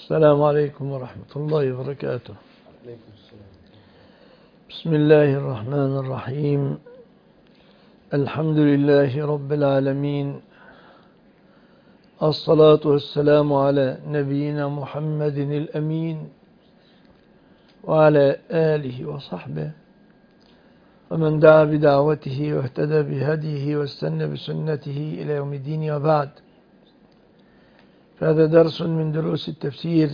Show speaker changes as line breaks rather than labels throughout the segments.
السلام عليكم ورحمة الله وبركاته.
عليكم السلام.
بسم الله الرحمن الرحيم. الحمد لله رب العالمين، الصلاة والسلام على نبينا محمد الأمين وعلى آله وصحبه ومن دعا بدعوته واهتدى بهديه واستنى بسنته إلى يوم الدين، وبعد. فهذا درس من دروس التفسير،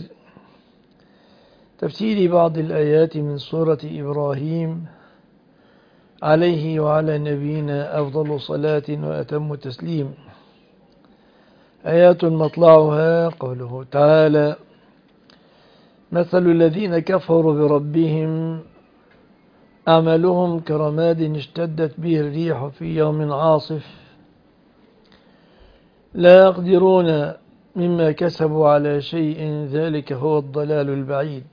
تفسير بعض الآيات من سورة إبراهيم عليه وعلى نبينا أفضل صلاة وأتم تسليم. آيات مطلعها قوله تعالى: مثل الذين كفروا بربهم أعمالهم كرماد اشتدت به الريح في يوم عاصف لا يقدرون مما كسبوا على شيء ذلك هو الضلال البعيد.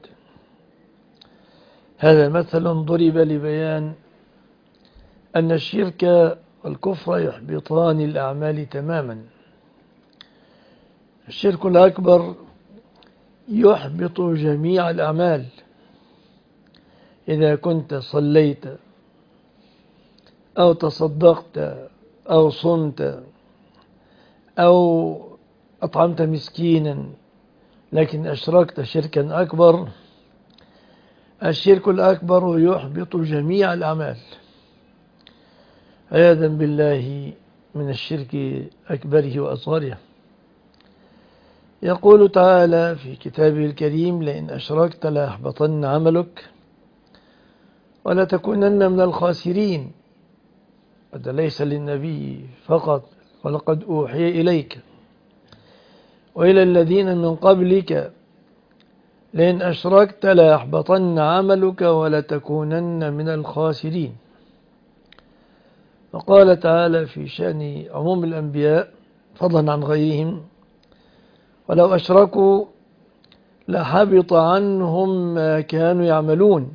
هذا مثل ضرب لبيان أن الشرك والكفر يحبطان الأعمال تماما. الشرك الأكبر يحبط جميع الأعمال. إذا كنت صليت أو تصدقت أو صمت أو أطعمت مسكينا لكن أشركت شركا أكبر، الشرك الأكبر يحبط جميع الأعمال، عياذا بالله من الشرك أكبره وأصغره. يقول تعالى في كتابه الكريم: لئن أشركت ليحبطن عملك ولتكونن من الخاسرين. هذا ليس للنبي فقط، ولقد أوحي إليك وإلى الذين من قبلك لئن أشركت ليحبطن عملك ولتكونن من الخاسرين. وقال تعالى في شأن عموم الأنبياء فضلا عن غيرهم: ولو أشركوا لحبط عنهم ما كانوا يعملون.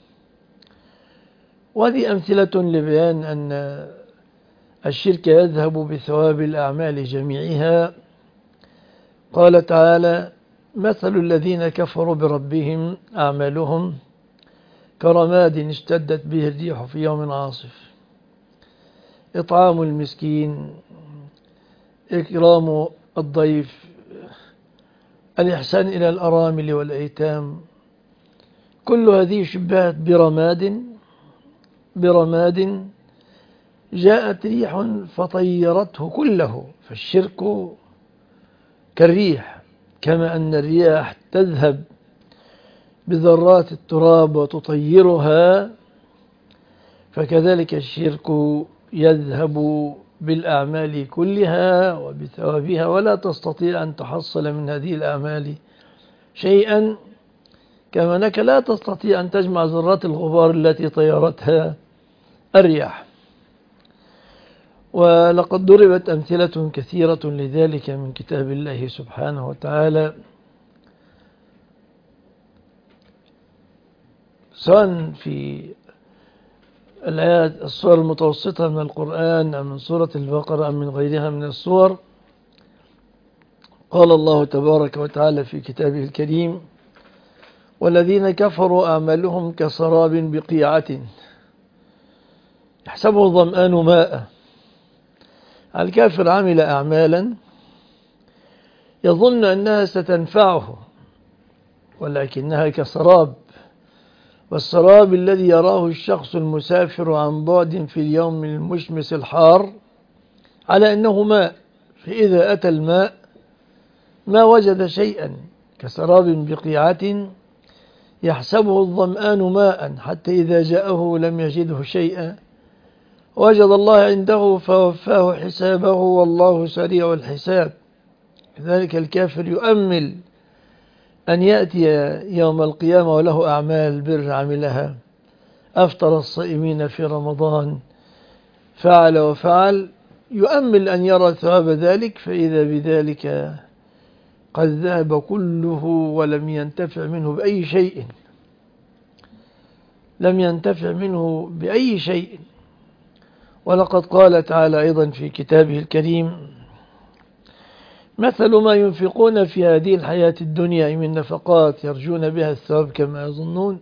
وهذه أمثلة لبيان أن الشرك يذهب بثواب الأعمال جميعها. قال تعالى: مثل الذين كفروا بربهم أعمالهم كرماد اشتدت به الريح في يوم عاصف. إطعام المسكين، إكرام الضيف، الإحسان إلى الأرامل والأيتام، كل هذه شبهت برماد جاءت ريح فطيرته كله. فالشرك كالريح، كما أن الرياح تذهب بذرات التراب وتطيرها، فكذلك الشرك يذهب بالأعمال كلها وبثوابها، ولا تستطيع أن تحصل من هذه الأعمال شيئا، كما أنك لا تستطيع أن تجمع ذرات الغبار التي طيرتها الرياح. ولقد ضربت أمثلة كثيرة لذلك من كتاب الله سبحانه وتعالى، سواء في الآيات السور المتوسطة من القرآن أم من سورة البقرة أم من غيرها من السور. قال الله تبارك وتعالى في كتابه الكريم: والذين كفروا أعمالهم كسراب بقيعة يحسبه الظمآن ماء. الكافر عمل أعمالا يظن أنها ستنفعه ولكنها كسراب، والسراب الذي يراه الشخص المسافر عن بعد في اليوم المشمس الحار على أنه ماء، فإذا أتى الماء ما وجد شيئا. كسراب بقيعة يحسبه الظمآن ماء حتى إذا جاءه لم يجده شيئا وجد الله عنده فوفاه حسابه والله سريع الحساب. لذلك الكافر يؤمل أن يأتي يوم القيامة وله أعمال بر عملها، أفطر الصائمين في رمضان، فعل وفعل، يؤمل أن يرى ثواب ذلك، فإذا بذلك قد ذهب كله ولم ينتفع منه بأي شيء، لم ينتفع منه بأي شيء. ولقد قال تعالى أيضا في كتابه الكريم: مثل ما ينفقون في هذه الحياة الدنيا من نفقات يرجون بها الثواب كما يظنون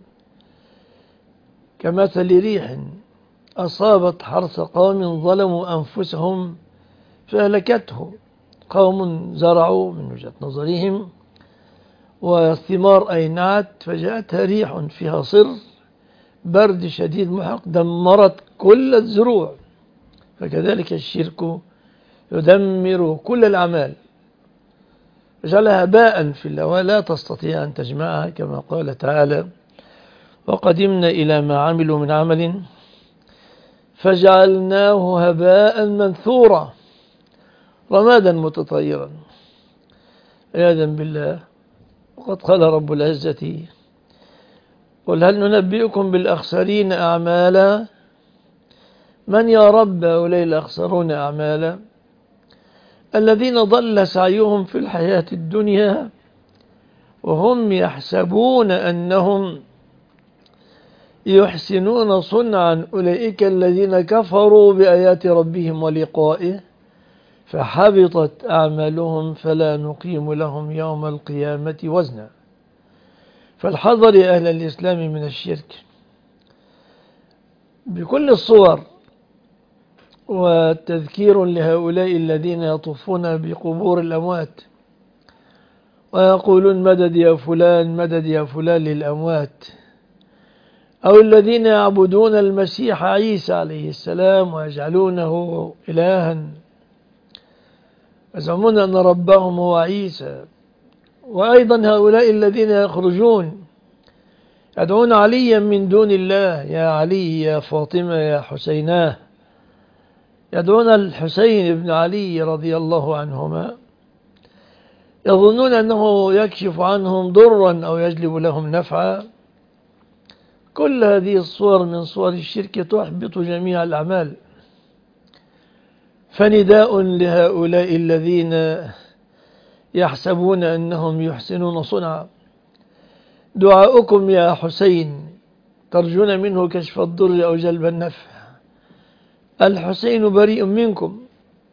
كمثل ريح أصابت حرث قوم ظلموا أنفسهم فأهلكته. قوم زرعوا من وجهة نظرهم والثمار أينعت فجاءتها ريح فيها صر برد شديد محق دمرت كل الزروع. فكذلك الشرك يدمر كل الأعمال جعلها هباء في الهواء لا تستطيع أن تجمعها كما قال تعالى وقدمنا إلى ما عملوا من عمل فجعلناه هباء منثورا رمادا متطيرا عياذا بالله. وقد قال رب العزة قل هل ننبئكم بالأخسرين أعمالا من يا رب هؤلاء الأخسرون أعمالا الذين ضل سعيهم في الحياة الدنيا وهم يحسبون أنهم يحسنون صنعا أولئك الذين كفروا بآيات ربهم ولقائه فحبطت أعمالهم فلا نقيم لهم يوم القيامة وزنا. فالحذر يا أهل الإسلام من الشرك بكل الصور وتذكير لهؤلاء الذين يطوفون بقبور الأموات ويقولون مدد يا فلان مدد يا فلان للأموات أو الذين يعبدون المسيح عيسى عليه السلام ويجعلونه إلها يزعمون أن ربهم هو عيسى. وأيضا هؤلاء الذين يخرجون يدعون عليا من دون الله يا علي يا فاطمة يا حسيناه يدعون الحسين بن علي رضي الله عنهما يظنون أنه يكشف عنهم ضرا أو يجلب لهم نفعا. كل هذه الصور من صور الشرك تحبط جميع الأعمال. فنداء لهؤلاء الذين يحسبون أنهم يحسنون صنعا دعاؤكم يا حسين ترجون منه كشف الضر أو جلب النفع الحسين بريء منكم.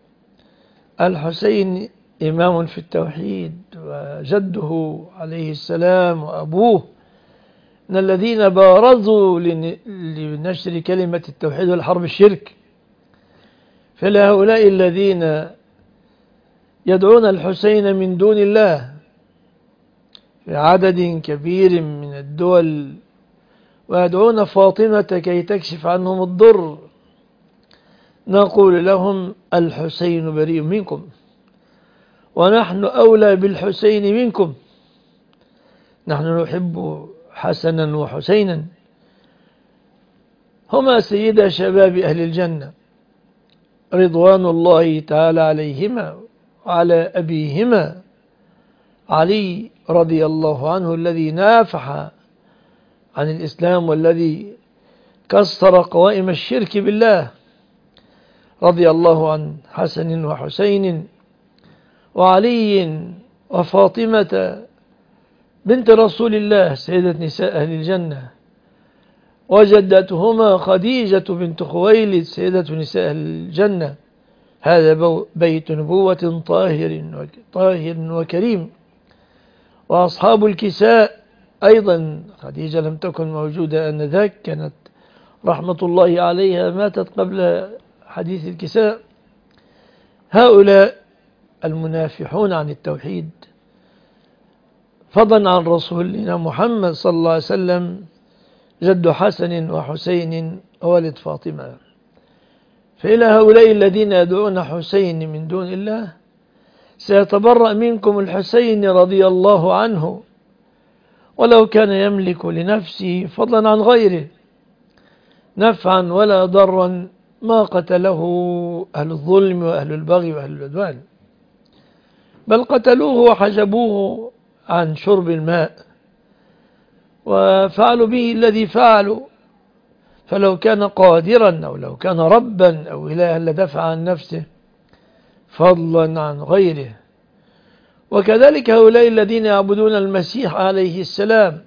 الحسين إمام في التوحيد وجده عليه السلام وأبوه من الذين بارزوا لنشر كلمة التوحيد والحرب الشرك. فلهؤلاء الذين يدعون الحسين من دون الله في عدد كبير من الدول ويدعون فاطمة كي تكشف عنهم الضر نقول لهم الحسين بريء منكم ونحن أولى بالحسين منكم. نحن نحب حسنا وحسينا هما سيدا شباب أهل الجنة رضوان الله تعالى عليهما وعلى أبيهما علي رضي الله عنه الذي نافح عن الإسلام والذي كسر قوائم الشرك بالله رضي الله عن حسن وحسين وعلي وفاطمة بنت رسول الله سيدة نساء أهل الجنة وجدتهما خديجة بنت خويلد سيدة نساء أهل الجنة. هذا بيت نبوة طاهر وكريم. وأصحاب الكساء أيضا خديجة لم تكن موجودة آنذاك كانت رحمة الله عليها ماتت قبل حديث الكساء. هؤلاء المنافحون عن التوحيد فضلا عن رسولنا محمد صلى الله عليه وسلم جد حسن وحسين ووالد فاطمة. فإلى هؤلاء الذين يدعون حسين من دون الله سيتبرأ منكم الحسين رضي الله عنه ولو كان يملك لنفسه فضلا عن غيره نفعا ولا ضرا ما قتله أهل الظلم وأهل البغي وأهل العدوان بل قتلوه وحجبوه عن شرب الماء وفعلوا به الذي فعلوا. فلو كان قادرا أو لو كان ربا أو إلها لدفع عن نفسه فضلا عن غيره. وكذلك هؤلاء الذين يعبدون المسيح عليه السلام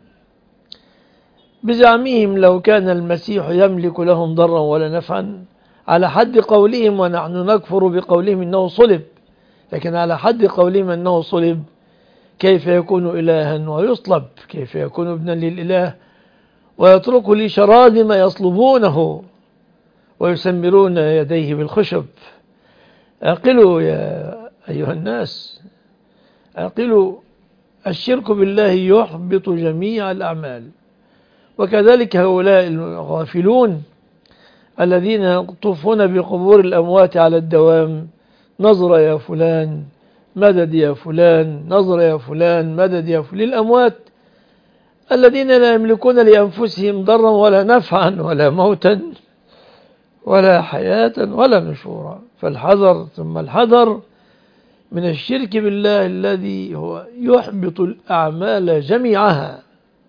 بزعمهم لو كان المسيح يملك لهم ضرا ولا نفعا على حد قولهم ونحن نكفر بقولهم إنه صلب لكن على حد قولهم أنه صلب، كيف يكون إلها ويصلب؟ كيف يكون ابنا للإله ويترك لشراد ما يصلبونه ويسمرون يديه بالخشب؟ اعقلوا يا أيها الناس، اعقلوا. الشرك بالله يحبط جميع الأعمال. وكذلك هؤلاء الغافلون الذين يطوفون بقبور الأموات على الدوام، نظر يا فلان مدد يا فلان، نظر يا فلان مدد يا فلان، للأموات الذين لا يملكون لأنفسهم ضرا ولا نفعا ولا موتا ولا حياة ولا نشورا. فالحذر ثم الحذر من الشرك بالله الذي هو يحبط الأعمال جميعها.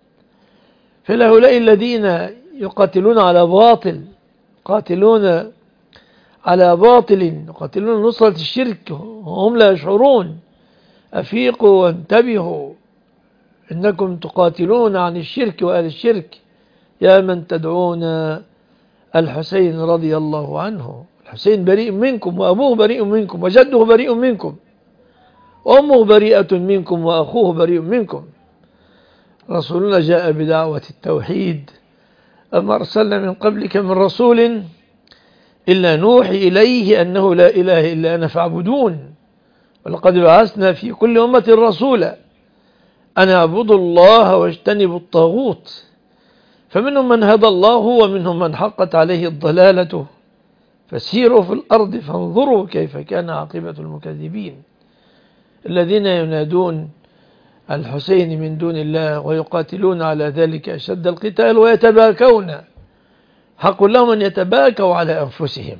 فهؤلاء الذين يقاتلون على باطل، يقاتلون على باطل، يقاتلون نصرة الشرك وهم لا يشعرون. أفيقوا وانتبهوا، إنكم تقاتلون عن الشرك وأهل الشرك. يا من تدعون الحسين رضي الله عنه، الحسين بريء منكم وأبوه بريء منكم وجده بريء منكم وأمه بريئة منكم وأخوه بريء منكم. رسولنا جاء بدعوة التوحيد، أما أرسلنا من قبلك من رسول إلا نوحي إليه أنه لا إله إلا أنا فاعبدون. ولقد بعثنا في كل أمة رسولا أن اعبدوا الله واجتنبوا الطاغوت. فمنهم من هدى الله ومنهم من حقت عليه الضلالة، فسيروا في الأرض فانظروا كيف كان عاقبة المكذبين. الذين ينادون الحسين من دون الله ويقاتلون على ذلك أشد القتال ويتباكون، حق لهم أن يتباكوا على أنفسهم،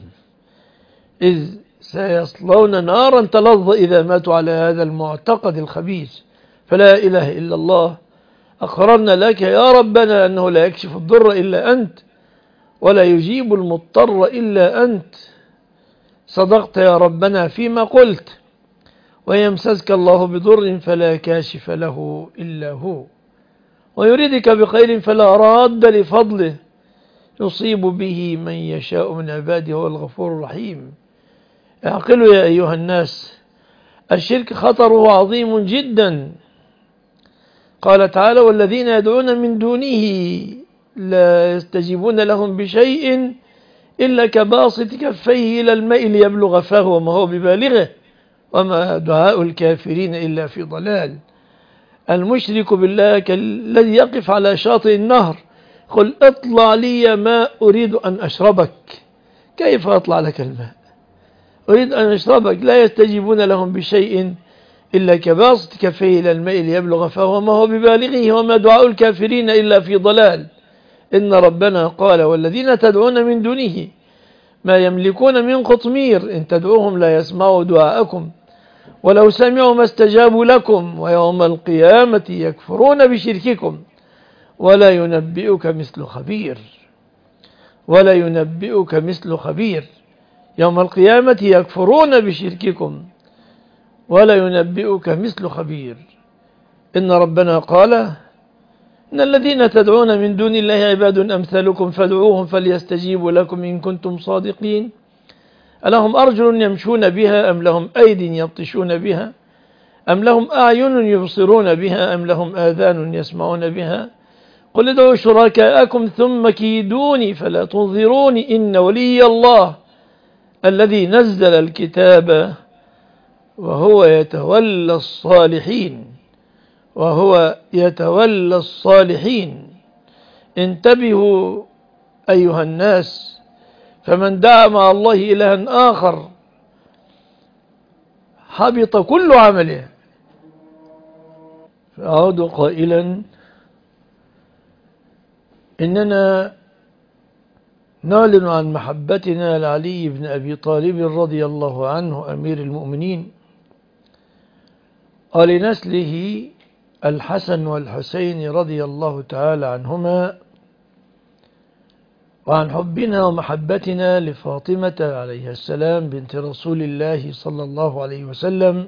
إذ سيصلون نارا تلظى إذا ماتوا على هذا المعتقد الخبيث. فلا إله إلا الله، أقررنا لك يا ربنا أنه لا يكشف الضر إلا أنت ولا يجيب المضطر إلا أنت. صدقت يا ربنا فيما قلت، ويمسسك الله بضر فلا كاشف له إلا هو، ويريدك بخير فلا راد لفضله، يصيب به من يشاء من عباده، هو الغفور الرحيم. اعقلوا يا أيها الناس، الشرك خطره عظيم جدا. قال تعالى: والذين يدعون من دونه لا يستجيبون لهم بشيء إلا كباسط كفيه إلى الماء ليبلغ فاه وما هو ببالغه وما دعاء الكافرين إلا في ضلال. المشرك بالله كالذي يقف على شاطئ النهر، قل اطلع لي ماء أريد أن أشربك. كيف أطلع لك الماء؟ أريد أن أشربك. لا يستجيبون لهم بشيء إلا كباسط كفيه إلى الماء ليبلغ فاه وما هو ببالغه وما دعاء الكافرين إلا في ضلال. إن ربنا قال: والذين تدعون من دونه ما يملكون من قطمير، إن تدعوهم لا يسمعوا دعاءكم ولو سمعوا ما استجابوا لكم ويوم القيامة يكفرون بشرككم ولا ينبئك مثل خبير. ولا ينبئك مثل خبير. يوم القيامة يكفرون بشرككم ولا ينبئك مثل خبير. إن ربنا قال: إن الذين تدعون من دون الله عباد أمثالكم فادعوهم فليستجيبوا لكم إن كنتم صادقين. ألهم أرجل يمشون بها أم لهم أيد يبطشون بها أم لهم أعين يبصرون بها أم لهم آذان يسمعون بها؟ قل ادعوا شركاءكم ثم كيدوني فلا تنظروني. إن ولي الله الذي نزل الكتاب وهو يتولى الصالحين. وهو يتولى الصالحين. انتبهوا أيها الناس، فمن دعا مع الله إلها آخر حبط كل عمله. فأعود قائلا: إننا نعلن عن محبتنا لعلي بن أبي طالب رضي الله عنه أمير المؤمنين ولنسله الحسن والحسين رضي الله تعالى عنهما، وعن حبنا ومحبتنا لفاطمة عليها السلام بنت رسول الله صلى الله عليه وسلم،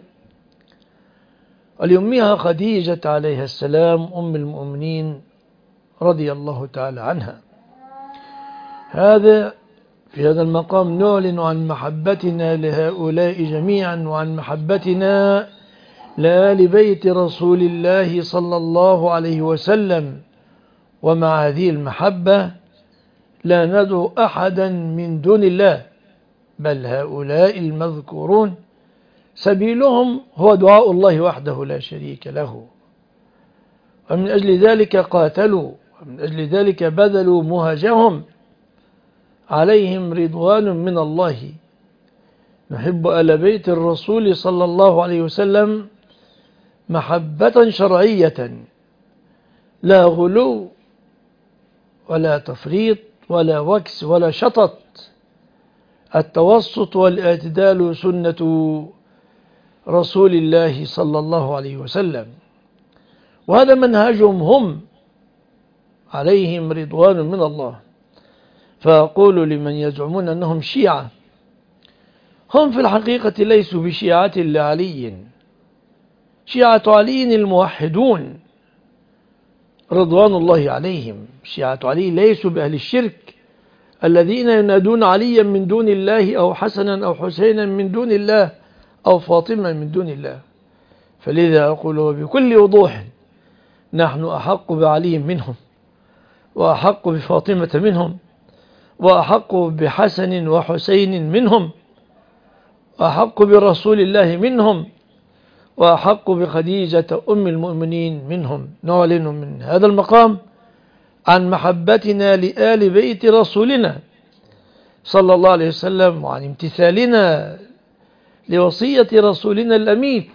ولأمها خديجة عليها السلام أم المؤمنين رضي الله تعالى عنها. هذا في هذا المقام نعلن عن محبتنا لهؤلاء جميعا وعن محبتنا لآل بيت رسول الله صلى الله عليه وسلم. ومع هذه المحبة لا ندعو أحدا من دون الله، بل هؤلاء المذكورون سبيلهم هو دعاء الله وحده لا شريك له. ومن أجل ذلك قاتلوا، ومن أجل ذلك بذلوا مهجهم، عليهم رضوان من الله. نحب آل بيت الرسول صلى الله عليه وسلم محبة شرعية، لا غلو ولا تفريط ولا وكس ولا شطط. التوسط والاعتدال سنة رسول الله صلى الله عليه وسلم، وهذا منهجهم هم، عليهم رضوان من الله. فأقول لمن يزعمون أنهم شيعة، هم في الحقيقة ليسوا بشيعة لعلي، شيعة علي الموحدون رضوان الله عليهم. شيعة علي ليسوا بأهل الشرك الذين ينادون عليا من دون الله أو حسنا أو حسينا من دون الله أو فاطمة من دون الله. فلذا أقول بكل وضوح نحن أحق بعلي منهم، وأحق بفاطمة منهم، وأحق بحسن وحسين منهم، وأحق برسول الله منهم، وأحق بخديجة أم المؤمنين منهم. نعلن من هذا المقام عن محبتنا لآل بيت رسولنا صلى الله عليه وسلم، وعن امتثالنا لوصية رسولنا الأمين: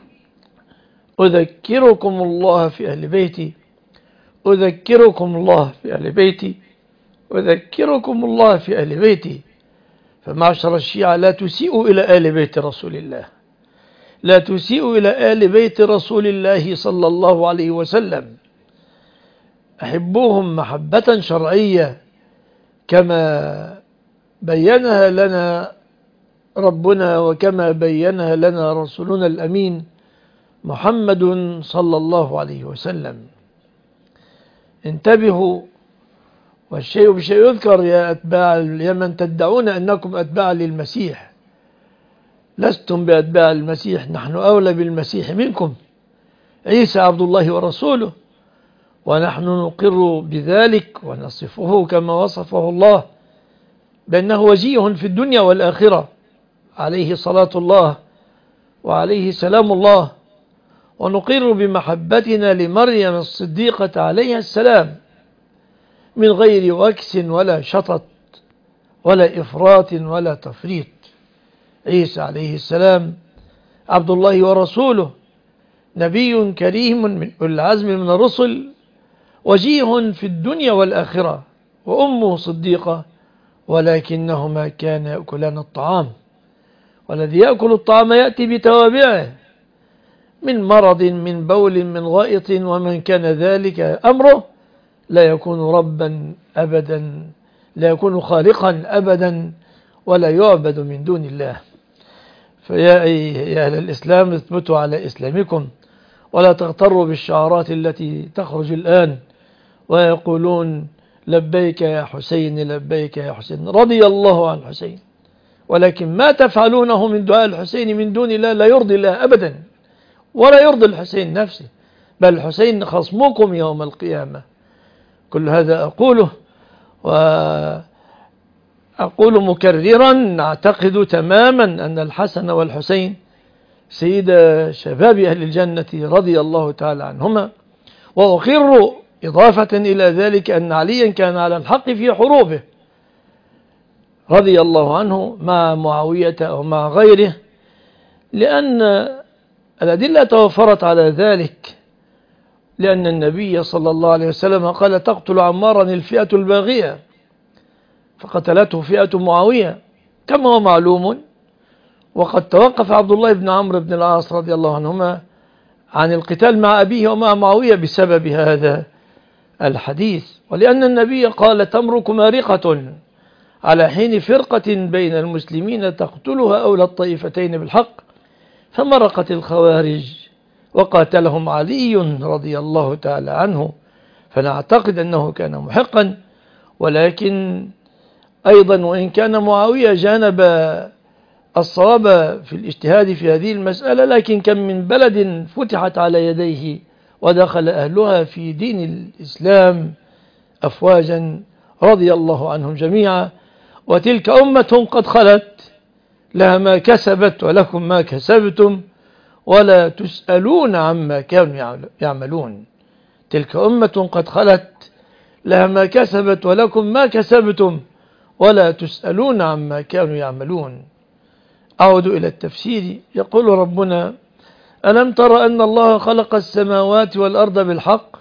أذكركم الله في أهل بيتي، أذكركم الله في أهل بيتي، أذكركم الله في أهل بيتي. فمعشر الشيعة لا تسيئوا إلى آل بيت رسول الله، لا تسيئوا إلى آل بيت رسول الله صلى الله عليه وسلم. أحبوهم محبة شرعية كما بينها لنا ربنا وكما بينها لنا رسولنا الأمين محمد صلى الله عليه وسلم. انتبهوا، والشيء بشيء يذكر يا من تدعون أنكم أتباع للمسيح. لستم بأتباع المسيح، نحن أولى بالمسيح منكم. عيسى عبد الله ورسوله، ونحن نقر بذلك ونصفه كما وصفه الله بأنه وجيه في الدنيا والآخرة، عليه صلاة الله وعليه سلام الله. ونقر بمحبتنا لمريم الصديقة عليها السلام من غير وكس ولا شطط ولا إفراط ولا تفريط. عيسى عليه السلام عبد الله ورسوله، نبي كريم من أولي العزم من الرسل، وجيه في الدنيا والآخرة، وأمه صديقة، ولكنهما كانا يأكلان الطعام، والذي يأكل الطعام يأتي بتوابعه من مرض من بول من غائط، ومن كان ذلك أمره لا يكون ربا أبدا، لا يكون خالقا أبدا، ولا يعبد من دون الله. فيا أهل الإسلام اثبتوا على إسلامكم، ولا تغتروا بالشعارات التي تخرج الآن ويقولون لبيك يا حسين، لبيك يا حسين، رضي الله عن حسين، ولكن ما تفعلونه من دعاء الحسين من دون الله لا يرضي الله أبدا، ولا يرضي الحسين نفسه، بل الحسين خصمكم يوم القيامة. كل هذا أقوله، وأقول مكررا: نعتقد تماما أن الحسن والحسين سيد شباب أهل الجنة رضي الله تعالى عنهما. وأقر إضافة إلى ذلك أن عليا كان على الحق في حروبه رضي الله عنه مع معاوية أو مع غيره، لأن الأدلة توفرت على ذلك، لأن النبي صلى الله عليه وسلم قال: تقتل عمارا الفئة الباغية، فقتلته فئة معاوية كما هو معلوم. وقد توقف عبد الله بن عمرو بن العاص رضي الله عنهما عن القتال مع أبيه ومع معاوية بسبب هذا الحديث، ولأن النبي قال: تمرك مارقة على حين فرقة بين المسلمين تقتلها أولى الطائفتين بالحق، فمرقت الخوارج وقاتلهم علي رضي الله تعالى عنه. فنعتقد أنه كان محقا، ولكن أيضا وإن كان معاوية جانب الصواب في الاجتهاد في هذه المسألة، لكن كم من بلد فتحت على يديه ودخل أهلها في دين الإسلام أفواجا، رضي الله عنهم جميعا. وتلك أمة قد خلت، لها ما كسبت ولكم ما كسبتم ولا تسألون عما كانوا يعملون. تلك أمة قد خلت، لها ما كسبت ولكم ما كسبتم ولا تسألون عما كانوا يعملون. أعود إلى التفسير. يقول ربنا: ألم تر أن الله خلق السماوات والأرض بالحق؟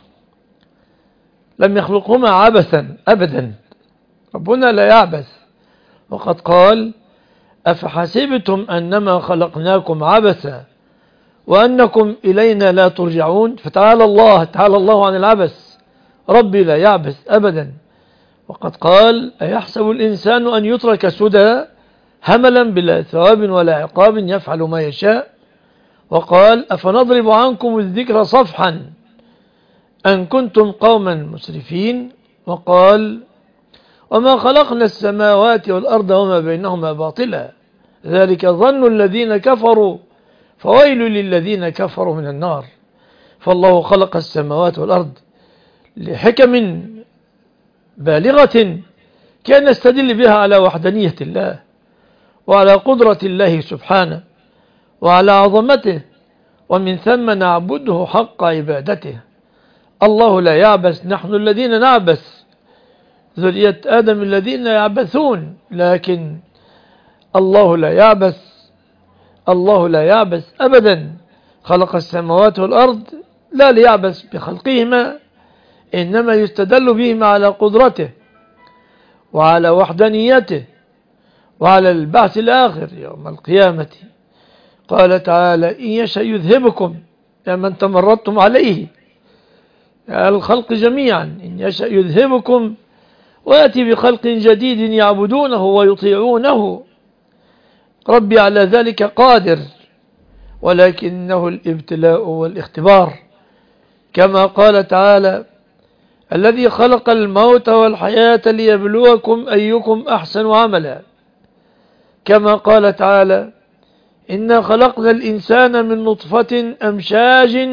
لم يخلقهما عبثا أبدا، ربنا لا يعبث. وقد قال: أفحسبتم أنما خلقناكم عبثا وأنكم إلينا لا ترجعون. فتعالى الله عن العبث، ربي لا يعبث أبدا. وقد قال: أيحسب الإنسان أن يترك سدى هملا بلا ثواب ولا عقاب يفعل ما يشاء. وقال: أفنضرب عنكم الذكر صفحا أن كنتم قوما مسرفين. وقال: وما خلقنا السماوات والأرض وما بينهما باطلا ذلك ظن الذين كفروا فويل للذين كفروا من النار. فالله خلق السماوات والأرض لحكم بالغة كان يستدل بها على وحدانية الله وعلى قدرة الله سبحانه وعلى عظمته، ومن ثم نعبده حق عبادته. الله لا يعبث، نحن الذين نعبث، ذرية آدم الذين يعبثون، لكن الله لا يعبث، الله لا يعبث أبدا. خلق السماوات والأرض لا ليعبث بخلقهما، إنما يستدل بهما على قدرته وعلى وحدانيته وعلى البعث الآخر يوم القيامة. قال تعالى: إن يشأ يذهبكم يا من تمردتم عليه، يا الخلق جميعا، إن يشأ يذهبكم ويأتي بخلق جديد يعبدونه ويطيعونه. ربي على ذلك قادر، ولكنه الابتلاء والاختبار، كما قال تعالى: الذي خلق الموت والحياة ليبلوكم أيكم أحسن عملا. كما قال تعالى: إنا خلقنا الإنسان من نطفة أمشاج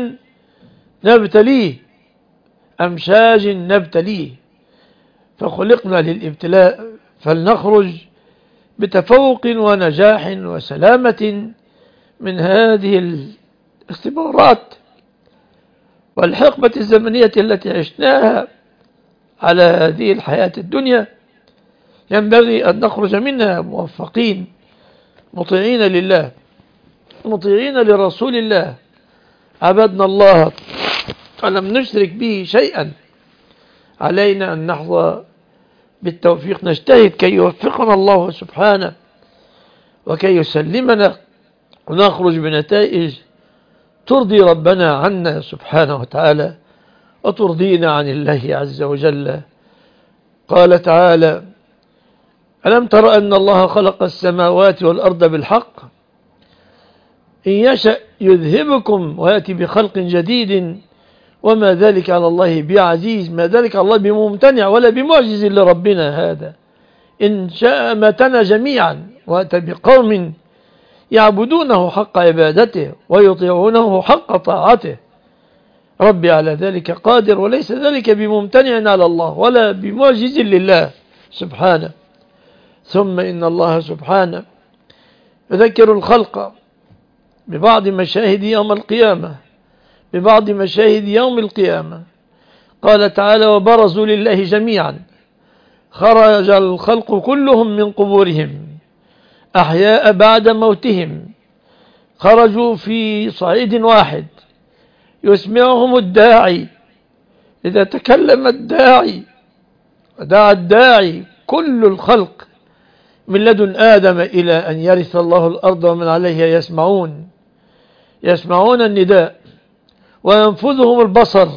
نبتليه فخلقنا للابتلاء، فلنخرج بتفوق ونجاح وسلامة من هذه الاختبارات والحقبة الزمنية التي عشناها على هذه الحياة الدنيا. ينبغي أن نخرج منها موفقين، مطيعين لله، مطيعين لرسول الله، عبدنا الله ولم نشرك به شيئا. علينا أن نحظى بالتوفيق، نجتهد كي يوفقنا الله سبحانه وكي يسلمنا ونخرج بنتائج ترضي ربنا عنا سبحانه وتعالى وترضينا عن الله عز وجل. قال تعالى: ألم تر أن الله خلق السماوات والأرض بالحق إن يشأ يذهبكم ويأتي بخلق جديد وما ذلك على الله بعزيز. ما ذلك على الله بممتنع ولا بمعجز لربنا هذا. إن شاء ماتنا جميعا وأتى بقوم يعبدونه حق عبادته ويطيعونه حق طاعته. ربي على ذلك قادر، وليس ذلك بممتنع على الله ولا بمعجز لله سبحانه. ثم إن الله سبحانه يذكر الخلق ببعض مشاهد يوم القيامة. قال تعالى: وبرزوا لله جميعا خرج الخلق كلهم من قبورهم أحياء بعد موتهم، خرجوا في صعيد واحد يسمعهم الداعي. إذا تكلم الداعي ودعا الداعي كل الخلق من لدن آدم إلى أن يرث الله الأرض ومن عليها يسمعون النداء وينفذهم البصر.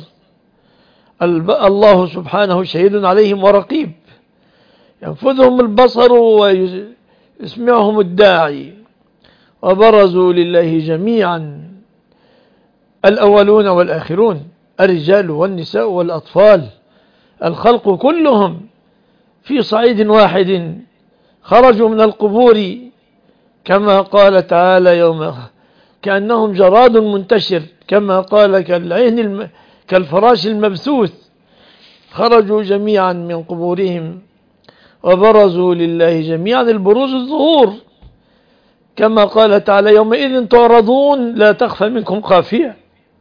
الله سبحانه شهيد عليهم ورقيب، ينفذهم البصر ويسمعهم الداعي. وبرزوا لله جميعا، الأولون والآخرون، الرجال والنساء والأطفال، الخلق كلهم في صعيد واحد، خرجوا من القبور كما قال تعالى يوم كأنهم جراد منتشر، كما قال كالفراش المبثوث، خرجوا جميعا من قبورهم وبرزوا لله جميعا، البروز الظهور، كما قال تعالى يومئذ تعرضون لا تخفى منكم خافية،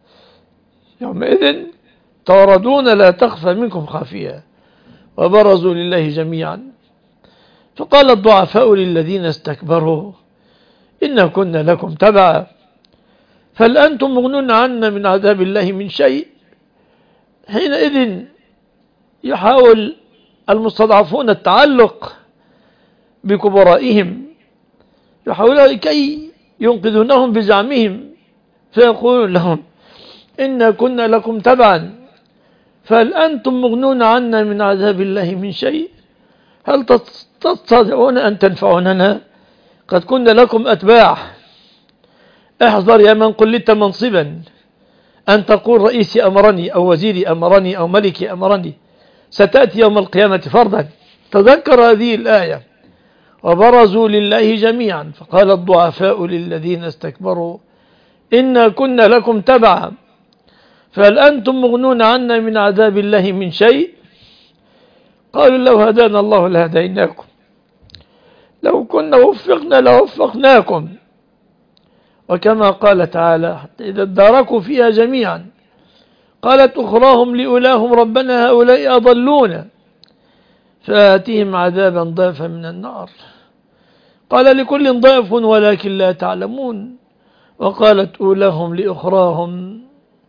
يومئذ تعرضون لا تخفى منكم خافية، وبرزوا لله جميعا. فقال الضعفاء للذين استكبروا إنا كنا لكم تبعا فهل أنتم مغنون عنا من عذاب الله من شيء. حينئذ يحاول المستضعفون التعلق بكبرائهم، يحاولون كي ينقذونهم بزعمهم، فيقولون لهم إنا كنا لكم تبعا فهل أنتم مغنون عنا من عذاب الله من شيء. هل تستطيعون أن تنفعوننا؟ قد كنا لكم أتباع. احذر يا من قلت منصبا أن تقول رئيسي أمرني أو وزيري أمرني أو ملكي أمرني، ستأتي يوم القيامة فردا. تذكر هذه الآية، وبرزوا لله جميعا. فقال الضعفاء للذين استكبروا إنا كنا لكم تبعا فهل أنتم مغنون عنا من عذاب الله من شيء. قالوا لو هدانا الله لهديناكم، لو كنا وفقنا لوفقناكم. وكما قال تعالى حتى إذا اداركوا فيها جميعا قالت أخراهم لأولاهم ربنا هؤلاء أضلونا فآتهم عذابا ضعفا من النار. قال لكل ضعف ولكن لا تعلمون. وقالت أولاهم لأخراهم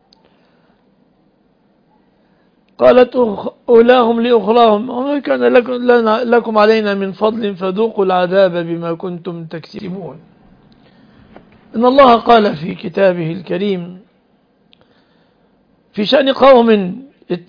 وما كان لكم علينا من فضل فذوقوا العذاب بما كنتم تكسبون. إن الله قال في كتابه الكريم في شأن قوم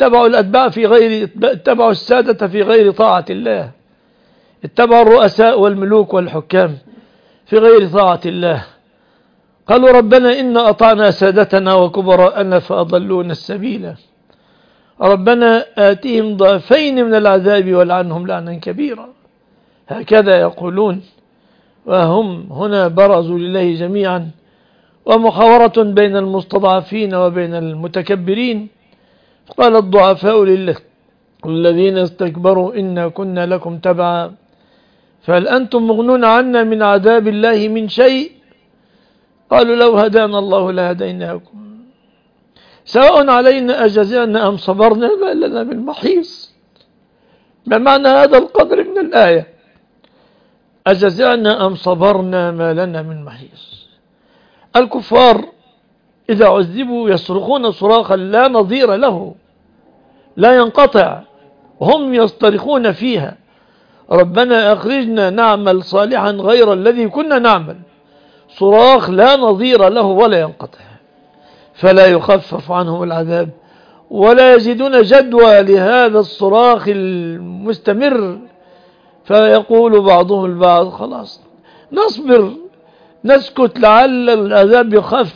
اتبعوا السادة في غير طاعة الله، اتبعوا الرؤساء والملوك والحكام في غير طاعة الله، قالوا ربنا إنا أطعنا سادتنا وكبراءنا فأضلونا السبيل ربنا آتهم ضعفين من العذاب والعنهم لعنا كبيرا. هكذا يقولون، وهم هنا برزوا لله جميعا، ومحاورة بين المستضعفين وبين المتكبرين. قال الضعفاء للذين استكبروا إنا كنا لكم تبعا فهل أنتم مغنون عنا من عذاب الله من شيء. قالوا لو هدانا الله لهديناكم سواء علينا أجزعنا أم صبرنا ما لنا من محيص. ما معنى هذا القدر من الآية؟ أجزعنا أم صبرنا ما لنا من محيص. الكفار إذا عذبوا يصرخون صراخا لا نظير له، لا ينقطع، هم يصطرخون فيها ربنا أخرجنا نعمل صالحا غير الذي كنا نعمل، صراخ لا نظير له ولا ينقطع، فلا يخفف عنهم العذاب ولا يجدون جدوى لهذا الصراخ المستمر. فيقول بعضهم البعض خلاص نصبر نسكت لعل العذاب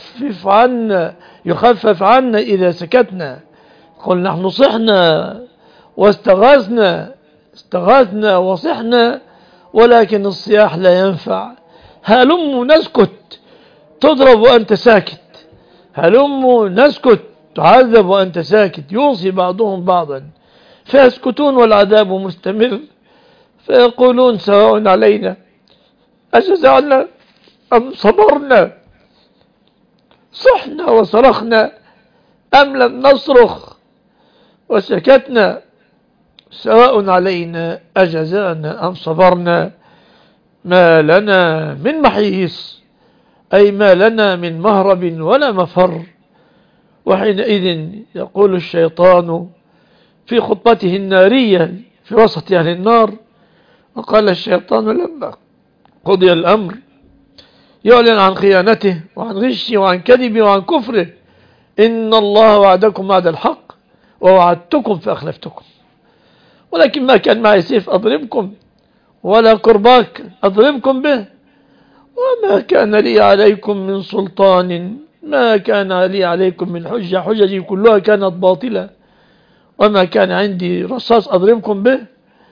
يخفف عنا إذا سكتنا. قل نحن صحنا واستغاثنا وصحنا ولكن الصياح لا ينفع. هلم نسكت تضرب وأنت ساكت، هلم نسكت تعذب وأنت ساكت. يوصي بعضهم بعضا فيسكتون والعذاب مستمر. فيقولون سواء علينا أجزعنا أم صبرنا، صحنا وصرخنا أم لم نصرخ وسكتنا، سواء علينا أجزعنا أم صبرنا ما لنا من محيص، أي ما لنا من مهرب ولا مفر. وحينئذ يقول الشيطان في خطبته النارية في وسط أهل النار، وقال الشيطان لما قضي الأمر يعلن عن خيانته وعن غشه وعن كذبه وعن كفره إن الله وعدكم وعد الحق ووعدتكم فأخلفتكم ولكن ما كان معي سيف أضربكم ولا كرباك أضربكم به وما كان لي عليكم من سلطان، ما كان لي عليكم من حجة، حجتي كلها كانت باطلة، وما كان عندي رصاص أضربكم به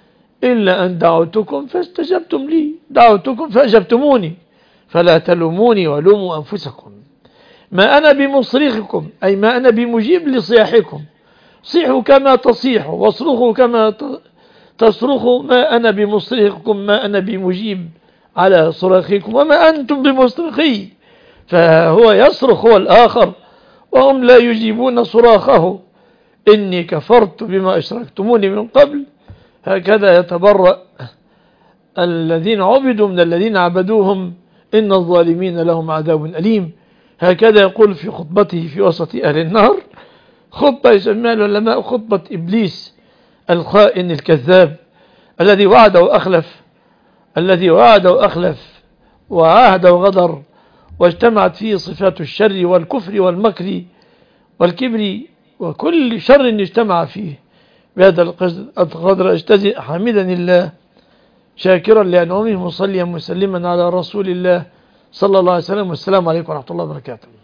إلا أن دعوتكم فاستجبتم لي، دعوتكم فأجبتموني، فلا تلوموني ولوموا أنفسكم. ما أنا بمصرخكم، أي ما أنا بمجيب لصياحكم، صيحوا كما تصيحوا واصرخوا كما تصرخوا، ما أنا بمصرخكم، ما أنا بمجيب على صراخكم، وما أنتم بمصرخي. فهو يصرخ هو الآخر وهم لا يجيبون صراخه. إني كفرت بما أشركتموني من قبل. هكذا يتبرأ الذين عبدوا من الذين عبدوهم، إن الظالمين لهم عذاب أليم. هكذا يقول في خطبته في وسط أهل النار، خطبة يسميها العلماء خطبة إبليس الخائن الكذاب، الذي وعد وأخلف، الذي وعد وأخلف وعاهد وغدر، واجتمعت فيه صفات الشر والكفر والمكر والكبر وكل شر اجتمع فيه. بهذا القدر أجتزئ حامدا الله شاكرا لأنعمه مصليا مسلما على رسول الله صلى الله عليه وسلم. والسلام عليكم ورحمة الله وبركاته.